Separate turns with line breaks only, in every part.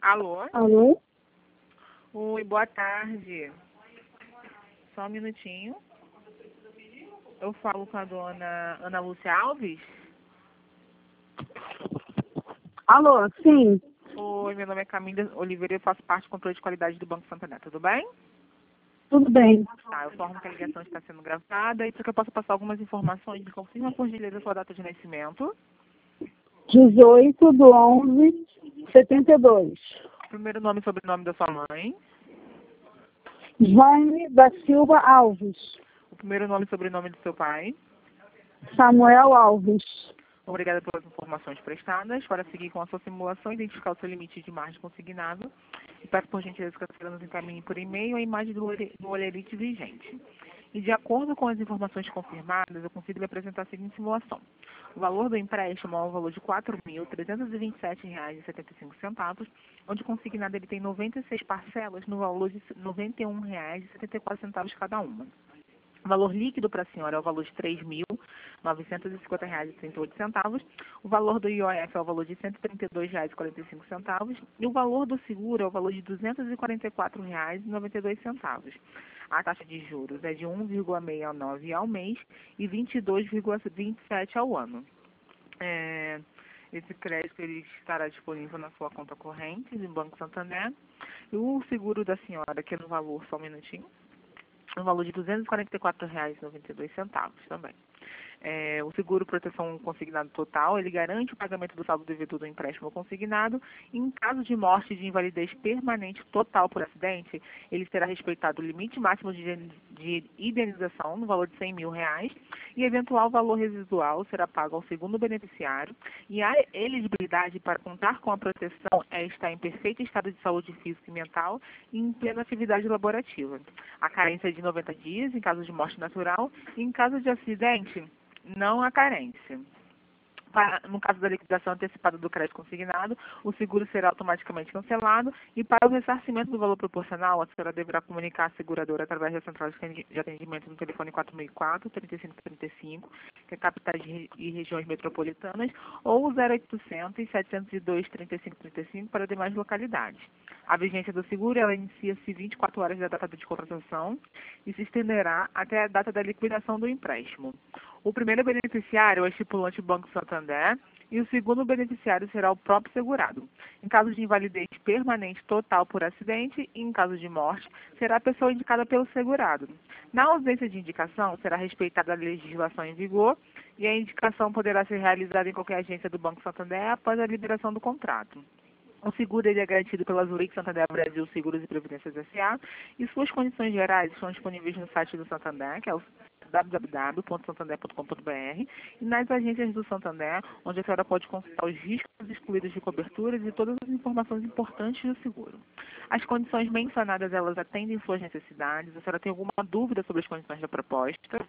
Alô?
Alô?
Oi, boa tarde. Só um minutinho. Eu falo com a dona Ana Lúcia Alves.
Alô, sim.
Oi, meu nome é Camila Oliveira e eu faço parte do controle de qualidade do Banco Santander. Tudo bem?
Tudo bem.
Tá, eu informo que a ligação está sendo gravada e para que eu possa passar algumas informações, me confirma por gentileza a sua data de nascimento.
18/11/72.
Primeiro nome e sobrenome da sua mãe.
Jaime da Silva Alves.
O primeiro nome e sobrenome do seu pai.
Samuel Alves.
Obrigada pelas informações prestadas. Para seguir com a sua simulação, identificar o seu limite de margem consignado. E peço por gentileza que a senhora nos encaminhe por e-mail a imagem do holerite vigente. E de acordo com as informações confirmadas, eu consigo lhe apresentar a seguinte simulação. O valor do empréstimo é um valor de R$ 4.327,75, onde consignado ele tem 96 parcelas no valor de R$ 91,74 cada uma. O valor líquido para a senhora é o valor de R$ 3.950,38. O valor do IOF é o valor de R$ 132,45. E o valor do seguro é o valor de R$ 244,92. A taxa de juros é de 1,69 ao mês e 22,27 ao ano. Esse crédito ele estará disponível na sua conta corrente do Banco Santander. E o seguro da senhora, que é no valor, só um minutinho, no valor de R$ 244,92 também. O seguro proteção consignado total, ele garante o pagamento do saldo devedor do empréstimo consignado. Em caso de morte e de invalidez permanente total por acidente, ele será respeitado o limite máximo de indenização no valor de R$ 100 mil e eventual valor residual será pago ao segundo beneficiário. E a elegibilidade para contar com a proteção é estar em perfeito estado de saúde física e mental e em plena atividade laborativa. A carência é de 90 dias em caso de morte natural e em caso de acidente, não há carência. No caso da liquidação antecipada do crédito consignado, o seguro será automaticamente cancelado e para o ressarcimento do valor proporcional, a senhora deverá comunicar à seguradora através da central de atendimento no telefone 4004-3535, que é capitais e regiões metropolitanas, ou o 0800-702-3535 para demais localidades. A vigência do seguro ela inicia-se 24 horas da data de contratação e se estenderá até a data da liquidação do empréstimo. O primeiro beneficiário é o estipulante Banco Santander e o segundo beneficiário será o próprio segurado. Em caso de invalidez permanente total por acidente e em caso de morte, será a pessoa indicada pelo segurado. Na ausência de indicação, será respeitada a legislação em vigor e a indicação poderá ser realizada em qualquer agência do Banco Santander após a liberação do contrato. O seguro ele é garantido pela Zurich Santander Brasil Seguros e Previdências S.A. e suas condições gerais estão disponíveis no site do Santander, que é o www.santander.com.br, e nas agências do Santander, onde a senhora pode consultar os riscos excluídos de coberturas e todas as informações importantes do seguro. As condições mencionadas, elas atendem suas necessidades. A senhora tem alguma dúvida sobre as condições da proposta?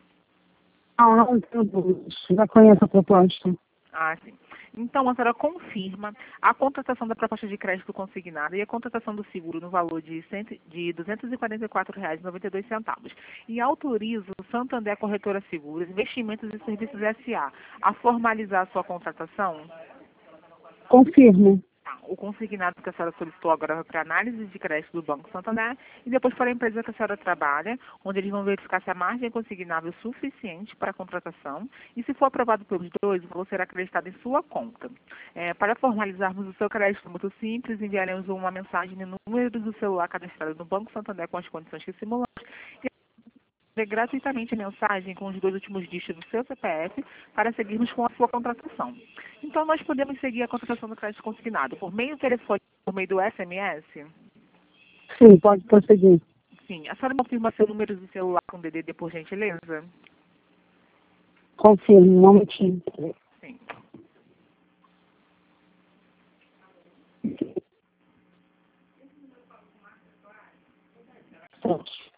Não tenho dúvidas. Já conheço a proposta.
Sim. Então, a senhora confirma a contratação da proposta de crédito consignada e a contratação do seguro no valor de R$ 244,92 e autoriza o Santander Corretora Seguros, Investimentos e Serviços S.A. a formalizar a sua contratação?
Confirmo.
O consignado que a senhora solicitou agora vai para análise de crédito do Banco Santander e depois para a empresa que a senhora trabalha, onde eles vão verificar se a margem é consignável suficiente para a contratação e se for aprovado pelos dois, o valor será acreditado em sua conta. Para formalizarmos o seu crédito muito simples, enviaremos uma mensagem no número do celular cadastrado no Banco Santander com as condições que simulamos e gratuitamente a mensagem com os 2 últimos dígitos do seu CPF para seguirmos com a sua contratação. Então, nós podemos seguir a contratação do crédito consignado por meio do telefone, por meio do SMS?
Sim, pode prosseguir.
Sim. A senhora confirma seu número de celular com DDD, por gentileza?
Confirmo, um momentinho.
Sim.
Certo.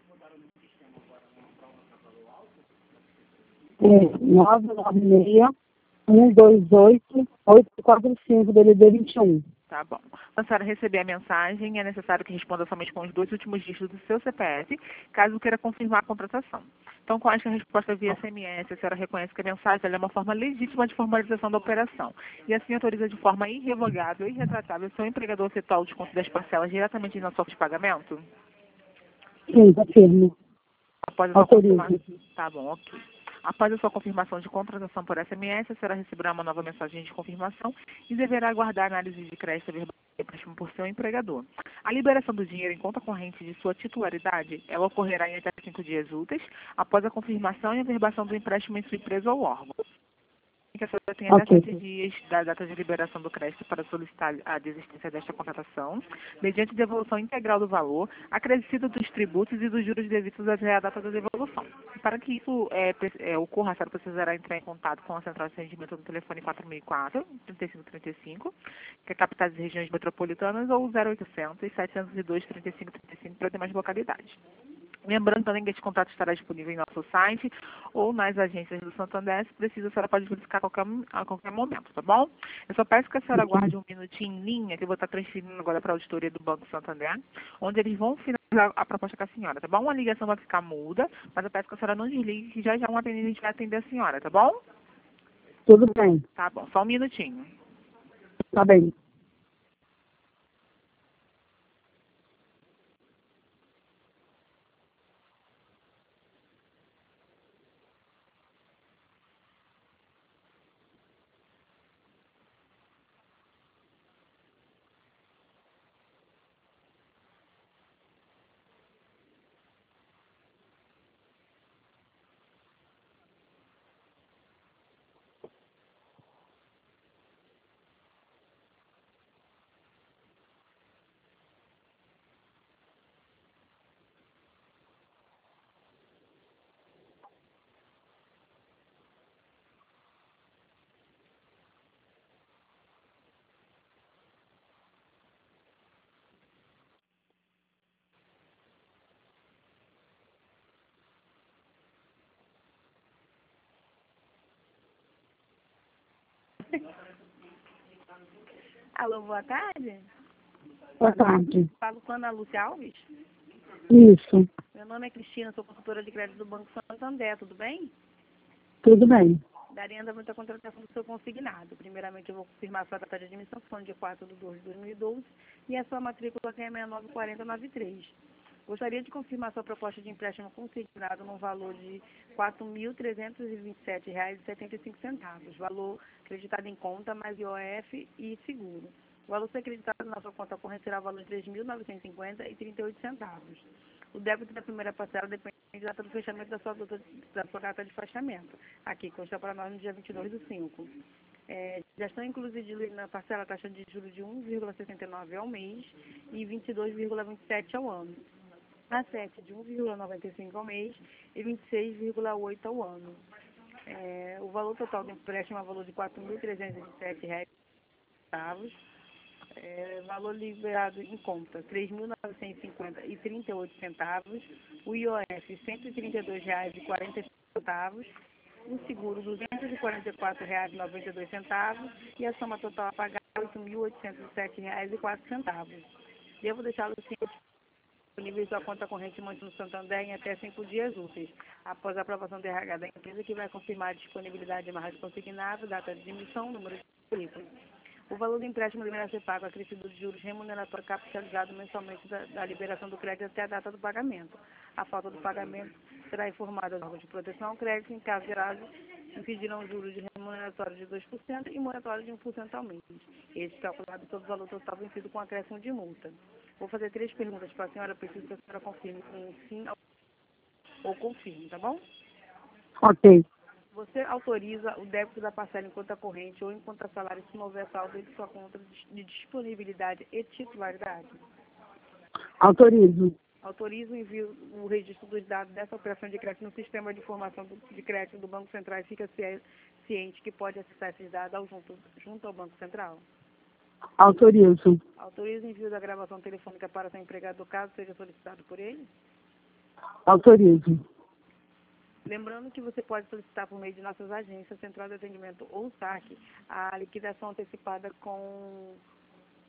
996-128-845 DDD 21.
Tá bom. Para a senhora receber a mensagem, é necessário que responda somente com os 2 últimos dígitos do seu CPF, caso queira confirmar a contratação. Então, com esta resposta via SMS, a senhora reconhece que a mensagem ela é uma forma legítima de formalização da operação e assim autoriza de forma irrevogável e irretratável seu empregador efetuar o desconto das parcelas diretamente na sua folha de pagamento?
Sim, afirmo.
Após a sua
Autorizo.
confirmação. Tá bom, ok. Após a sua confirmação de contratação por SMS, a senhora receberá uma nova mensagem de confirmação e deverá aguardar a análise de crédito verbal de empréstimo por seu empregador. A liberação do dinheiro em conta corrente de sua titularidade, ela ocorrerá em até 5 dias úteis após a confirmação e averbação do empréstimo em sua empresa ou órgão. Que a senhora tem até
Ok.
7 dias da data de liberação do crédito para solicitar a desistência desta contratação, mediante devolução integral do valor, acrescido dos tributos e dos juros devidos até a data da devolução. Para que isso ocorra, a senhora precisará entrar em contato com a central de atendimento no telefone 4004-3535, que é capitais e regiões metropolitanas, ou 0800 702 3535 para demais localidades. Lembrando também que esse contato estará disponível em nosso site ou nas agências do Santander. Se precisa, a senhora pode verificar a qualquer momento, tá bom? Eu só peço que a senhora aguarde um minutinho em linha, que eu vou estar transferindo agora para a auditoria do Banco Santander, onde eles vão finalizar a proposta com a senhora, tá bom? A ligação vai ficar muda, mas eu peço que a senhora não desligue, que já um atendente vai atender a senhora, tá bom?
Tudo bem.
Tá bom, só um minutinho.
Tá bem.
Alô, boa tarde.
Boa tarde.
Falo com a Ana Lúcia Alves.
Isso.
Meu nome é Cristina, sou consultora de crédito do Banco Santander, tudo bem?
Tudo bem.
Daria andamento à contratação do seu consignado. Primeiramente, eu vou confirmar a sua data de admissão, que foi no dia 4/2/2012, e a sua matrícula, que é 694093. Gostaria de confirmar sua proposta de empréstimo consignado no valor de R$ 4.327,75. Valor acreditado em conta, mais IOF e seguro. O valor ser acreditado na sua conta corrente será o valor de R$ 3.950,38. O débito da primeira parcela depende da data do fechamento da sua data de fechamento. Aqui, consta para nós no dia 22/5. Já estão incluídos na parcela a taxa de juros de 1,69 ao mês e 22,27 ao ano. A 7 de 1,95 ao mês e 26,8 ao ano. O valor total do empréstimo é o valor de R$ 4.327,00. Valor liberado em conta, R$ 3.950,38. O IOF, R$ 132,40. O seguro, R$ 244,92. E a soma total a pagar, R$ 8.807,04. Devo deixá-lo disponível em sua conta corrente no Santander em até 5 dias úteis, após a aprovação do RH da empresa, que vai confirmar a disponibilidade de amarras consignadas, data de emissão, número de matrícula. O valor do empréstimo deverá ser pago acrescido de juros remuneratório capitalizado mensalmente da liberação do crédito até a data do pagamento. A falta do pagamento será informada aos órgãos de proteção ao crédito, em caso gerais, impedirão juros de remuneratório de 2% e moratório de 1% ao mês. Este calculado sobre o valor total vencido com acréscimo de multa. Vou fazer 3 perguntas para a senhora, preciso que a senhora confirme com sim ou confirme, tá bom?
Ok.
Você autoriza o débito da parcela em conta corrente ou em conta salário se não houver saldo em sua conta de disponibilidade e titularidade?
Autorizo.
Autoriza o envio, o registro dos dados dessa operação de crédito no sistema de informação de crédito do Banco Central e fica ciente que pode acessar esses dados junto ao Banco Central?
Autorizo.
Autoriza o envio da gravação telefônica para seu empregador, caso seja solicitado por ele?
Autorizo.
Lembrando que você pode solicitar por meio de nossas agências, Central de Atendimento ou SAC, a liquidação antecipada com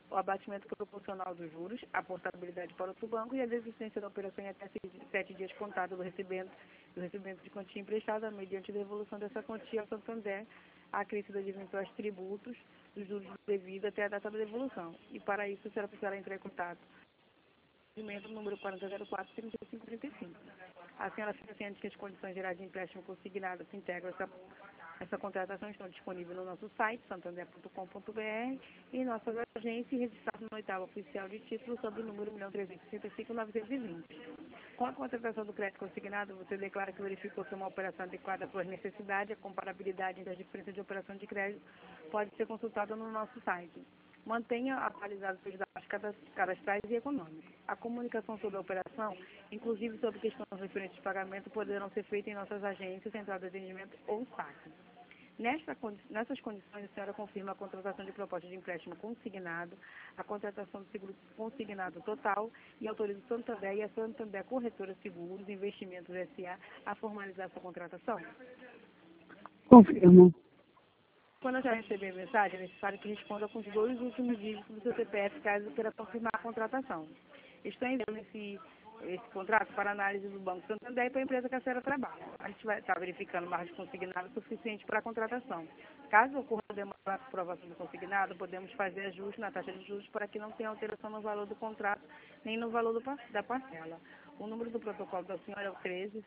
o abatimento proporcional dos juros, a portabilidade para outro banco e a desistência da operação em até 7 dias contados do recebimento de quantia emprestada mediante devolução dessa quantia ao Santander, a acrescida de eventuais tributos dos juros devidos até a data da devolução. E para isso, a senhora precisará entrar em contato no número 4004-3535. A senhora fica ciente que as condições gerais de empréstimo consignado que integram essa contratação estão disponíveis no nosso site, santander.com.br, e em nossas agências registradas no 8º oficial de título sob o número 1.365.920. Com a contratação do crédito consignado, você declara que verificou se uma operação adequada às suas necessidades, a comparabilidade entre as diferenças de operação de crédito pode ser consultada no nosso site. Mantenha atualizados seus dados cadastrais e econômicos. A comunicação sobre a operação, inclusive sobre questões referentes de pagamento, poderão ser feitas em nossas agências, central de atendimento ou saque. Nessas condições, a senhora confirma a contratação de proposta de empréstimo consignado, a contratação de seguro consignado total e autoriza o Santander e a Santander Corretora Seguros Investimentos S.A. a formalizar essa contratação?
Confirmo.
Quando eu já receber a mensagem, é necessário que responda com os 2 últimos dígitos do seu CPF, caso queira confirmar a contratação. Estou enviando esse contrato para análise do Banco Santander e para a empresa que a senhora trabalha. A gente vai estar verificando margem consignado suficiente para a contratação. Caso ocorra demanda para aprovação do consignado, podemos fazer ajuste na taxa de juros para que não tenha alteração no valor do contrato nem no valor da parcela. O número do protocolo da senhora é o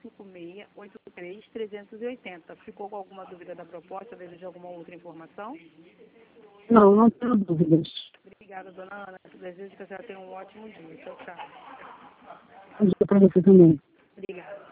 135683-380. Ficou com alguma dúvida da proposta? Deseja alguma outra informação?
Não, não tenho dúvidas.
Obrigada, dona Ana. Desejo que a senhora tenha um ótimo dia. Tchau, tchau.
Para você também.
Obrigada.